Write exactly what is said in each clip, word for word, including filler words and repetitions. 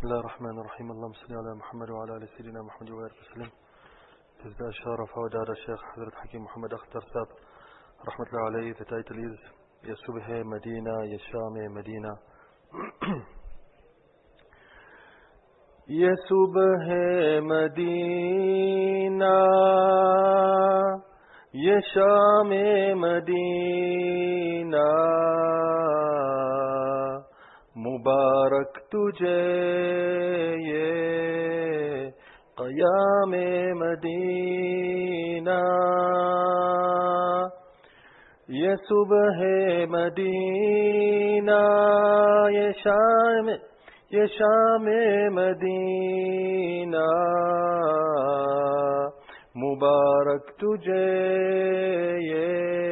الله الرحمن الرحيم. اللهم صل على محمد وعلى آل سيدنا محمد وبارك وسلم. تزداد شرف ودار الشيخ حضرت حكيم محمد اختر صاحب رحمت اللہ علیہ فتایت العز. یہ صبح مدینہ، یہ شام مدینہ، یہ صبح مدینہ، یہ شام مدینہ، مبارک تجھے یہ قیام مدینہ. یہ صبح مدینہ، یہ شام یہ شام مدینہ، مبارک تجھے یہ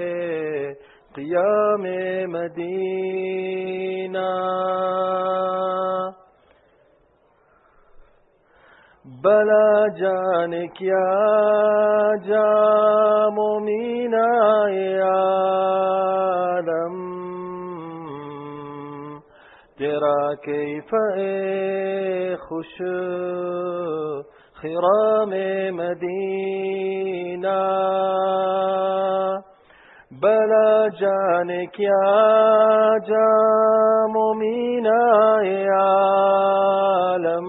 قیام مدینہ. بلا جان کیا جام و مینائے عالم، تیرا کیف خوش خرام مدینہ. بلا جان کیا جام و مینائے عالم،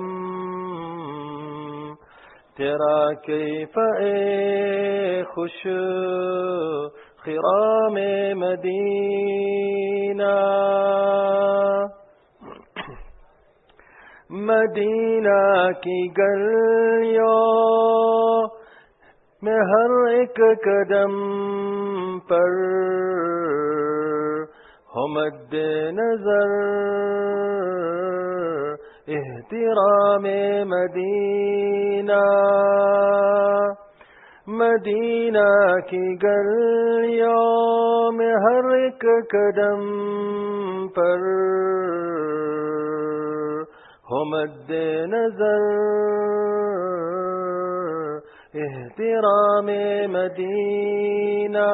تیرا کیف خوش خرام مدینہ. مدینہ کی گلیوں میں ہر ایک قدم پر ہو مد نظر احترام مدینہ. مدینہ کی گلیوں میں ہر ایک قدم پر ہو مد نظر احترام مدینہ.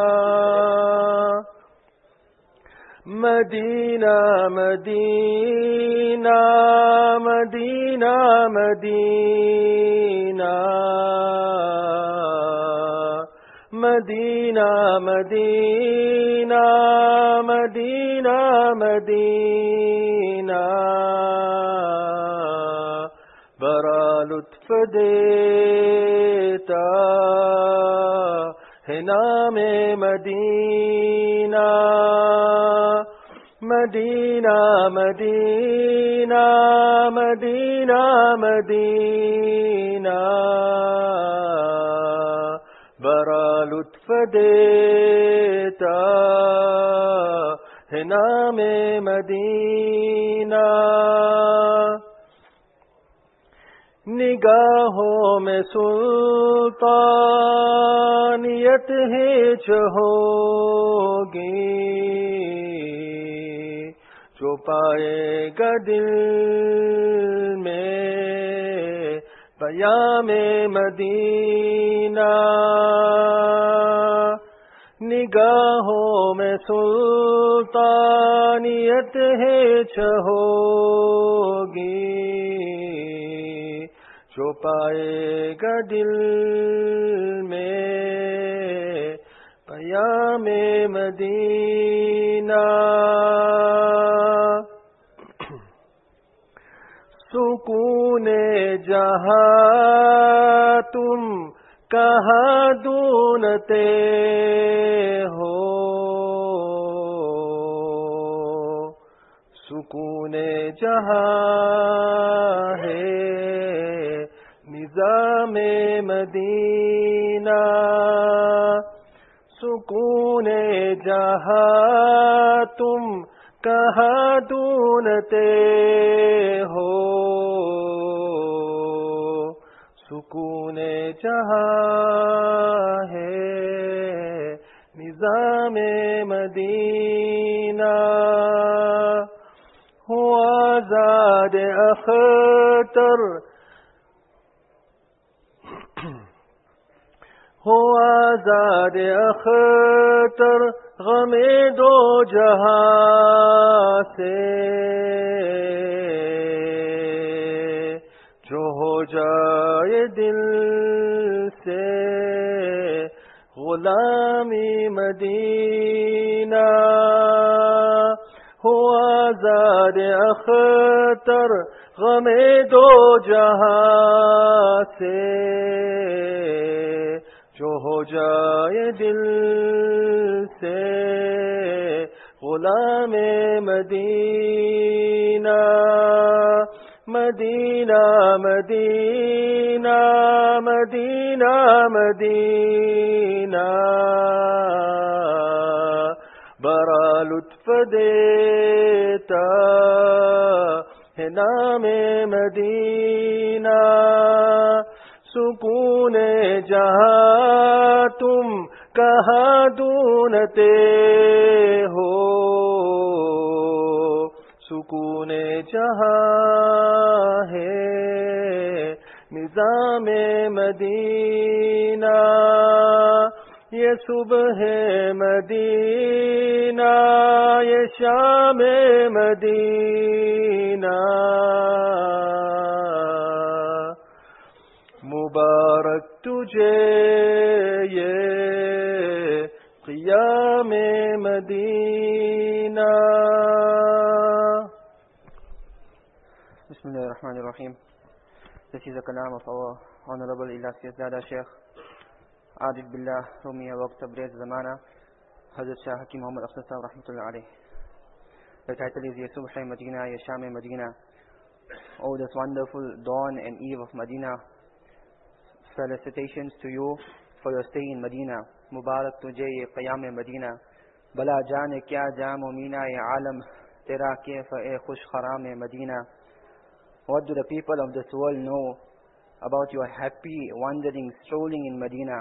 مدینہ مدینہ مدینہ مدینہ مدینہ مدینہ مدینہ مدینہ، برا لطف دیتا ہے نام مدینہ. مدینہ مدینہ مدینہ مدینہ، برا لطف دیتا ہے نام مدینہ. نگاہوں میں سلطانیت ہیچ ہوگی، جو پائے گا دل میں پیام مدینہ. نگاہوں میں سلطانیت ہیچ ہوگی، جو پائے گا دل میں پیام مدینہ. سکون جہاں تم کہاں ڈھونڈتے ہو، سکون جہاں ہے نظام مدینہ. سکون جہاں تم کہاں ڈھونڈتے ہو، سکون جہاں ہے نظام مدینہ. ہو آزاد اختر ہو آزاد اختر غم دو جہاں، جہاں سے، جائے دل سے غلامی مدینہ، ہو آزاد اختر غم دو جہاں سے، جو ہو جائے دل سے غلام مدینہ، مدینہ مدینہ مدینہ مدینہ، بڑا لطف دیتا ہے نام مدینہ، سکون جہاں تم کہاں ڈھونڈتے ہو، سکون جہاں ہے نظام مدینہ، یہ صبح مدینہ یہ شام مدینہ، مبارک تجھے یہ قیام مدینہ۔ بسم اللہ الرحمن الرحیم. This is a kalam of our Honorable Illustrious Dada Sheikh Arif Billah Rumi Waqt Tabriz Zamana Hazrat Shah Hakim Muhammad Akhtar Sahib Rahmatullah Alayh. The title is Ye Subh Madina, Ye Sham Madina. Oh, this wonderful dawn and eve of Medina. Felicitations to you for your stay in Medina. Mubarak tujhe ye qiyam Medina. Bala jane kya jam o mina ye alam, tera kaifa e khush kharam Medina. What do the people of this world know about your happy wandering, strolling in Medina?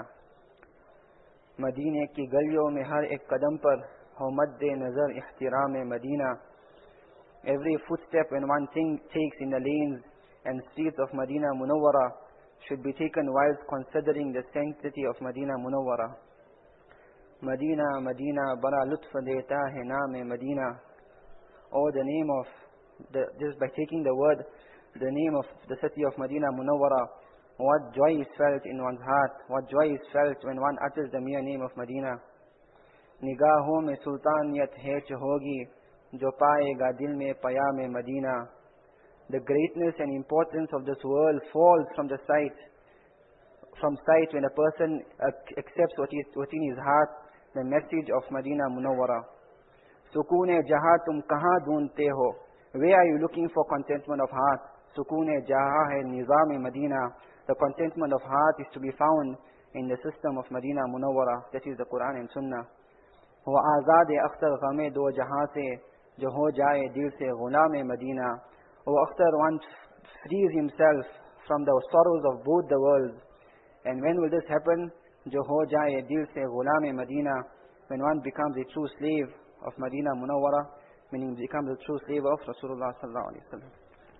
Medina ki galiyon mein har ek qadam par ho madde nazar ihtiram Medina. Every footstep when one thing takes in the lanes and streets of Medina Munawwara should be taken whilst considering the sanctity of Medina Munawwara. Medina, Medina, bada lutf deta hai naam Medina. Oh, the name of, the, just by taking the word, the name of the city of Medina Munawwara, what joy is felt in one's heart, what joy is felt when one utters the mere name of Medina. Nigahon mein sultaniyat hech hogi, jo paega dil mein payam Medina. The greatness and importance of this world falls from the sight, from sight when a person accepts what is within his heart, the message of Medina Munawwara. Sukun jahan tum kahan dhoondte ho? Where are you looking for contentment of heart? Sukun jahan hai nizam Medina. The contentment of heart is to be found in the system of Medina Munawwara. That is the Quran and Sunnah. Ho azad akhtar ghame do jahan se, jo ho jaye dil se ghulam Medina. O Akhtar, one frees himself from the sorrows of both the worlds. And when will this happen? Jo ho jaye dil se ghulam Medina. When one becomes a true slave of Medina Munawwara, meaning becomes a true slave of Rasulullah sallallahu alaihi wasallam.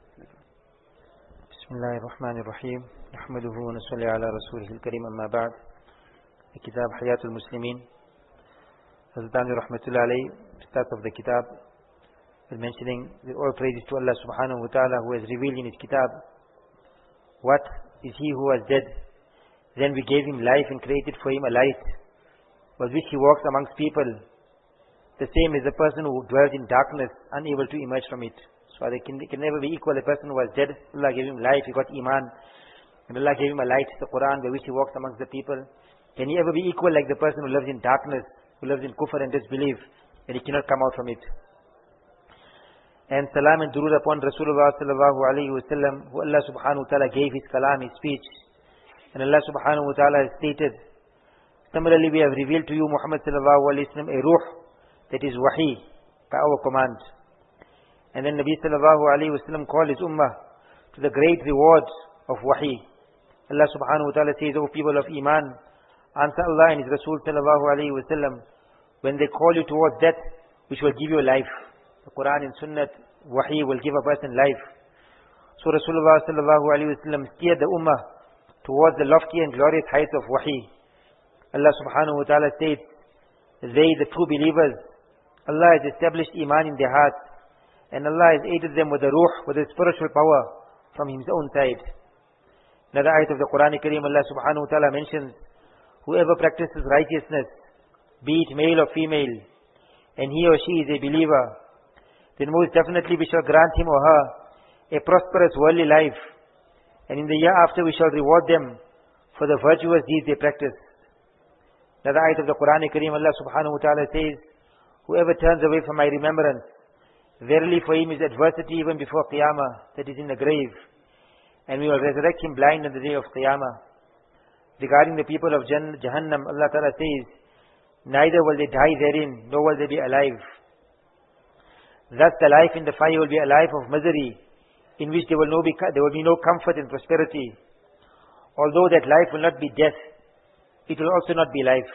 Bismillahir Rahmanir Rahim. Nahmaduhu wa nusalli ala rasulihil kareem, amma ba'd. The kitab Hayatul Muslimin. Hazrat Amir Rahmatullah alayhi starts of the kitab with mentioning that all praises to Allah subhanahu wa ta'ala who has revealed in his kitab what is he who was dead. Then we gave him life and created for him a light with which he walks amongst people. The same is the person who dwells in darkness, unable to emerge from it. So they can, they can never be equal. A person who was dead, Allah gave him life, he got iman, and Allah gave him a light, the Quran, by which he walks amongst the people. Can he ever be equal like the person who lives in darkness, who lives in kufr and disbelief, and he cannot come out from it? And salam and durood upon Rasulullah sallallahu alayhi wa sallam, who Allah subhanahu wa ta'ala gave his kalam, his speech. And Allah subhanahu wa ta'ala has stated, similarly we have revealed to you Muhammad sallallahu alayhi wa sallam a ruh, that is wahi, by our command. And then Nabi sallallahu alayhi wa sallam called his ummah to the great rewards of wahi. Allah subhanahu wa ta'ala says, O people of iman, answer Allah and his Rasul sallallahu alayhi wa sallam when they call you towards that which will give you life. The Quran and Sunnah, wahi will give a person life. So Rasulullah sallallahu alayhi wa sallam steered the ummah towards the lofty and glorious heights of wahi. Allah subhanahu wa ta'ala states, they, the true believers, Allah has established iman in their hearts, and Allah has aided them with the ruh, with the spiritual power from His own side. Another ayat of the Quran Kareem, Allah subhanahu wa ta'ala mentions, whoever practices righteousness, be it male or female, and he or she is a believer, then most definitely we shall grant him or her a prosperous worldly life, and in the year after we shall reward them for the virtuous deeds they practice. Another ayat of the Quran Kareem, Allah subhanahu wa ta'ala says, whoever turns away from my remembrance, verily for him is adversity even before Qiyamah, that is in the grave, and we will resurrect him blind on the day of Qiyamah. Regarding the people of Jahannam, Allah ta'ala says, neither will they die therein, nor will they be alive. Thus the life in the fire will be a life of misery, in which there will, no be, there will be no comfort and prosperity. Although that life will not be death, it will also not be life.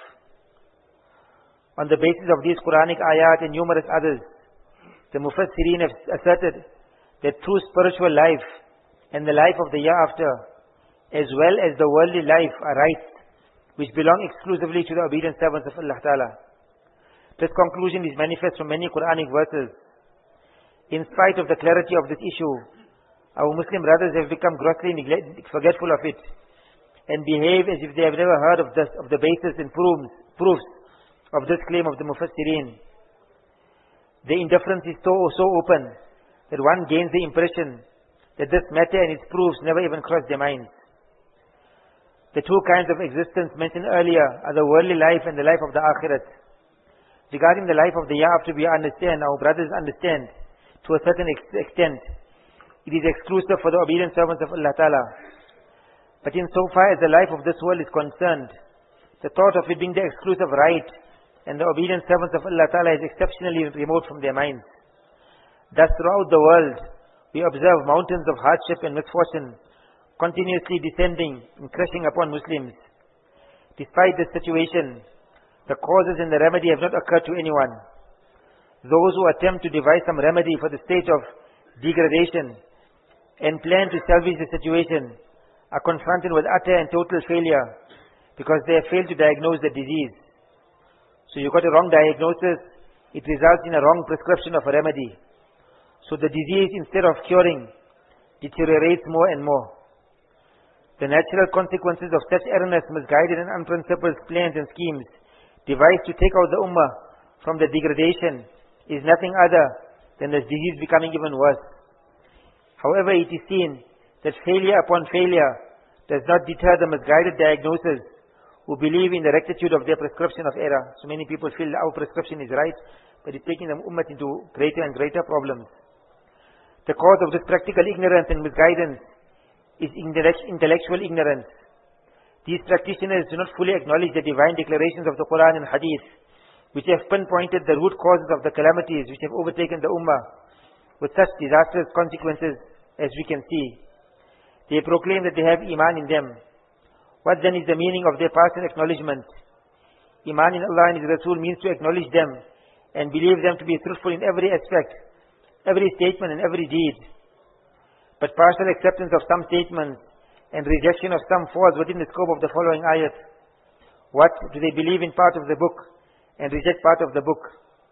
On the basis of these Quranic ayat and numerous others, the Mufassirin have asserted that true spiritual life and the life of the year after, as well as the worldly life, are rights which belong exclusively to the obedient servants of Allah Ta'ala. This conclusion is manifest from many Quranic verses. In spite of the clarity of this issue, our Muslim brothers have become grossly forgetful of it, and behave as if they have never heard of, this, of the basis and proofs, proofs of this claim of the Mufassirin. Their indifference is so, so open that one gains the impression that this matter and its proofs never even crossed their minds. The two kinds of existence mentioned earlier are the worldly life and the life of the Akhirat. Regarding the life of the year after, we understand, our brothers understand, to a certain ex- extent, it is exclusive for the obedient servants of Allah Ta'ala. But in so far as the life of this world is concerned, the thought of it being the exclusive right and the obedient servants of Allah Ta'ala is exceptionally remote from their minds. Thus throughout the world, we observe mountains of hardship and misfortune continuously descending and crushing upon Muslims. Despite this situation, the causes and the remedy have not occurred to anyone. Those who attempt to devise some remedy for the state of degradation and plan to salvage the situation are confronted with utter and total failure because they have failed to diagnose the disease. So you got a wrong diagnosis, it results in a wrong prescription of a remedy. So the disease, instead of curing, deteriorates more and more. The natural consequences of such erroneous, misguided and unprincipled plans and schemes devised to take out the ummah from the degradation is nothing other than the disease becoming even worse. However, it is seen that failure upon failure does not deter the misguided diagnosis who believe in the rectitude of their prescription of error. So many people feel our prescription is right, but it's taking the ummah into greater and greater problems. The cause of this practical ignorance and misguidance is intellectual ignorance. These practitioners do not fully acknowledge the divine declarations of the Quran and Hadith, which have pinpointed the root causes of the calamities which have overtaken the ummah, with such disastrous consequences as we can see. They proclaim that they have Iman in them. What then is the meaning of their past acknowledgement? Iman in Allah and His Rasul means to acknowledge them and believe them to be truthful in every aspect, every statement and every deed. But partial acceptance of some statements and rejection of some falls within the scope of the following ayat. What do they believe in part of the book and reject part of the book?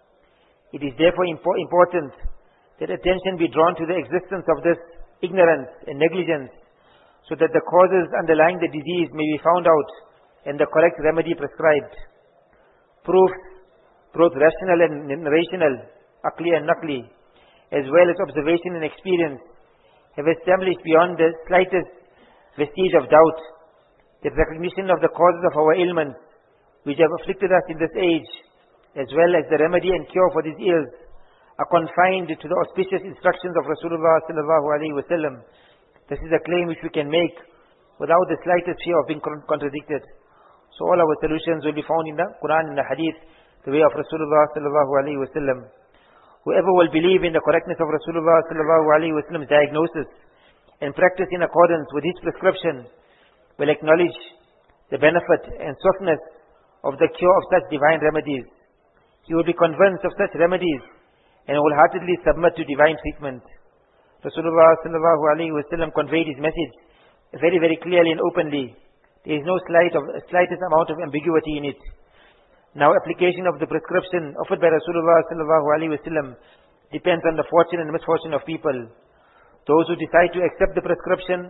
It is therefore impo- important that attention be drawn to the existence of this ignorance and negligence, so that the causes underlying the disease may be found out and the correct remedy prescribed. Proofs, both rational and narrational, aqli and naqli, as well as observation and experience, have established beyond the slightest vestige of doubt that recognition of the causes of our ailments, which have afflicted us in this age, as well as the remedy and cure for these ills, are confined to the auspicious instructions of Rasulullah sallallahu alaihi wasallam. This is a claim which we can make without the slightest fear of being contradicted. So all our solutions will be found in the Quran and the Hadith, the way of Rasulullah sallallahu alaihi wasallam. Whoever will believe in the correctness of Rasulullah sallallahu alaihi wasallam's diagnosis and practice in accordance with his prescription will acknowledge the benefit and softness of the cure of such divine remedies. He will be convinced of such remedies and wholeheartedly submit to divine treatment. Rasulullah sallallahu alaihi wasallam conveyed his message very, very clearly and openly. There is no slight of, slightest amount of ambiguity in it. Now, application of the prescription offered by Rasulullah sallallahu alaihi wasallam depends on the fortune and misfortune of people. Those who decide to accept the prescription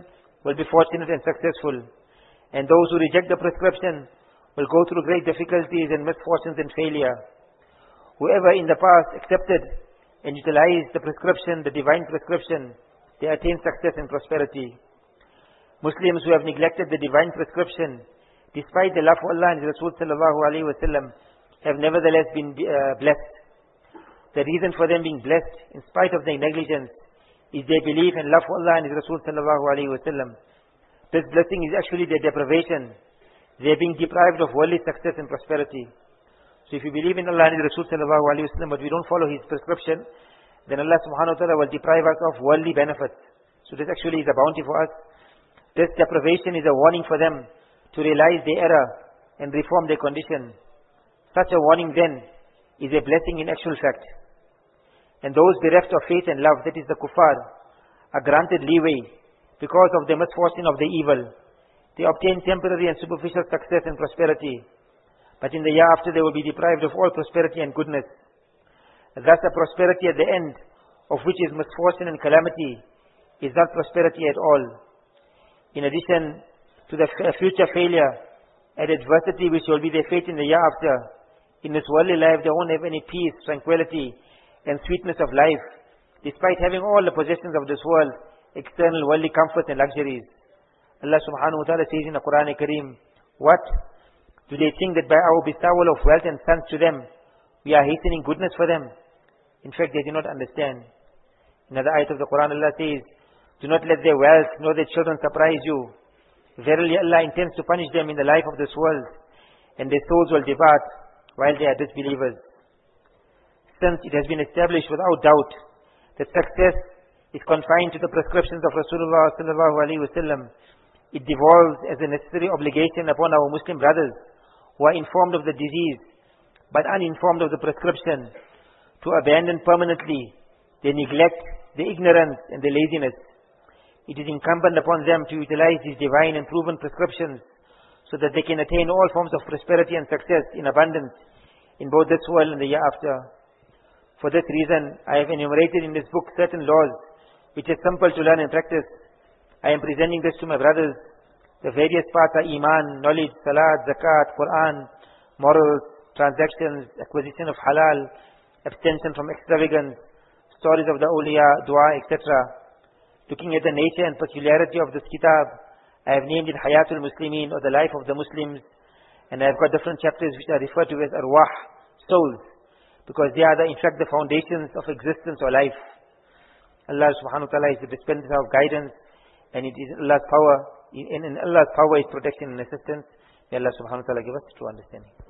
will be fortunate and successful, and those who reject the prescription will go through great difficulties and misfortunes and failure. Whoever in the past accepted and utilized the prescription, the divine prescription, they attain success and prosperity. Muslims who have neglected the divine prescription, despite the love for Allah and His Rasul sallallahu alaihi wasallam, have nevertheless been uh, blessed. The reason for them being blessed, in spite of their negligence, is their belief and love for Allah and His Rasul sallallahu alaihi wasallam. This blessing is actually their deprivation. They are being deprived of worldly success and prosperity. So if you believe in Allah and His Rasul sallallahu alaihi wasallam, but we don't follow His prescription, then Allah subhanahu wa ta'ala will deprive us of worldly benefits. So this actually is a bounty for us. This deprivation is a warning for them to realize their error and reform their condition. Such a warning then is a blessing in actual fact. And those bereft of faith and love, that is the kuffar, are granted leeway because of the misfortune of the evil. They obtain temporary and superficial success and prosperity, but in the year after they will be deprived of all prosperity and goodness. Thus a prosperity at the end, of which is misfortune and calamity, is not prosperity at all. In addition to the future failure and adversity which will be their fate in the year after, in this worldly life they won't have any peace, tranquility, and sweetness of life, despite having all the possessions of this world, external worldly comforts and luxuries. Allah subhanahu wa ta'ala says in the Quran Kareem, what? Do they think that by our bestowal of wealth and sons to them, we are hastening goodness for them? In fact, they do not understand. In another ayat of the Quran, Allah says, do not let their wealth nor their children surprise you. Verily Allah intends to punish them in the life of this world, and their souls will depart while they are disbelievers. Since it has been established without doubt that success is confined to the prescriptions of Rasulullah sallallahu alaihi wasallam, it devolves as a necessary obligation upon our Muslim brothers who are informed of the disease but uninformed of the prescription to abandon permanently their neglect, their ignorance and their laziness. It is incumbent upon them to utilize these divine and proven prescriptions so that they can attain all forms of prosperity and success in abundance in both this world and the year after. For this reason, I have enumerated in this book certain laws which are simple to learn and practice. I am presenting this to my brothers. The various parts are Iman, knowledge, Salat, Zakat, Quran, morals, transactions, acquisition of halal, abstention from extravagance, stories of the awliya, dua, et cetera. Looking at the nature and peculiarity of this kitab, I have named it Hayatul Muslimin, or the life of the Muslims, and I have got different chapters which are referred to as Arwah, souls, because they are the, in fact the foundations of existence or life. Allah subhanahu wa ta'ala is the dispenser of guidance, and it is Allah's power, in, in Allah's power is protection and assistance. May Allah subhanahu wa ta'ala give us true understanding.